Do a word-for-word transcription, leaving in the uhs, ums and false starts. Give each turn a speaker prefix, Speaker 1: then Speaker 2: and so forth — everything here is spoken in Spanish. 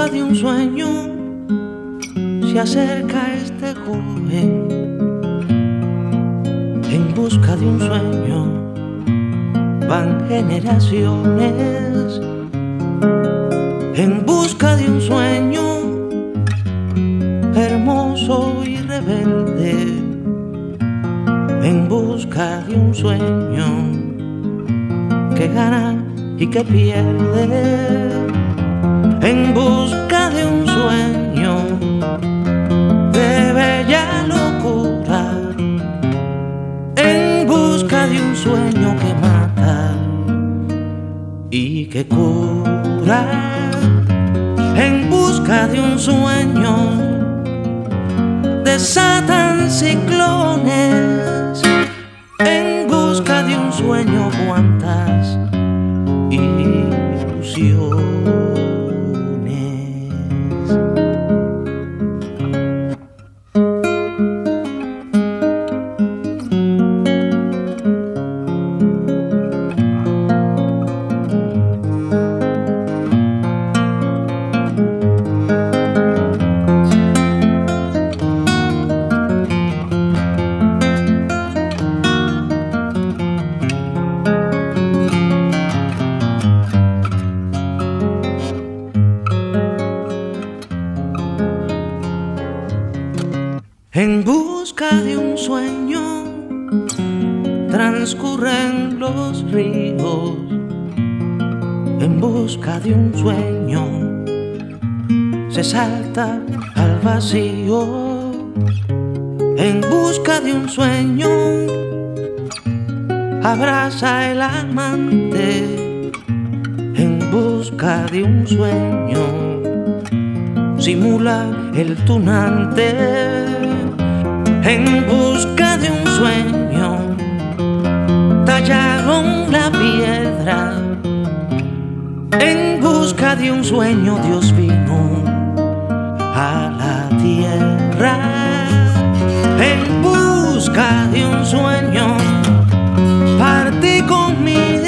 Speaker 1: busca de un sueño se acerca este joven. En busca de un sueño van generaciones. En busca de un sueño hermoso y rebelde. En busca de un sueño que gana y que pierde. En busca de un sueño de bella locura. En busca de un sueño que mata y que cura. En busca de un sueño desatan ciclones. En busca de un sueño cuantas ilusiones. En busca de un sueño transcurren los ríos. En busca de un sueño se salta al vacío. En busca de un sueño abraza el amante. En busca de un sueño simula el tunante. En busca de un sueño tallaron la piedra. En busca de un sueño Dios vino a la tierra. En busca de un sueño partí con mi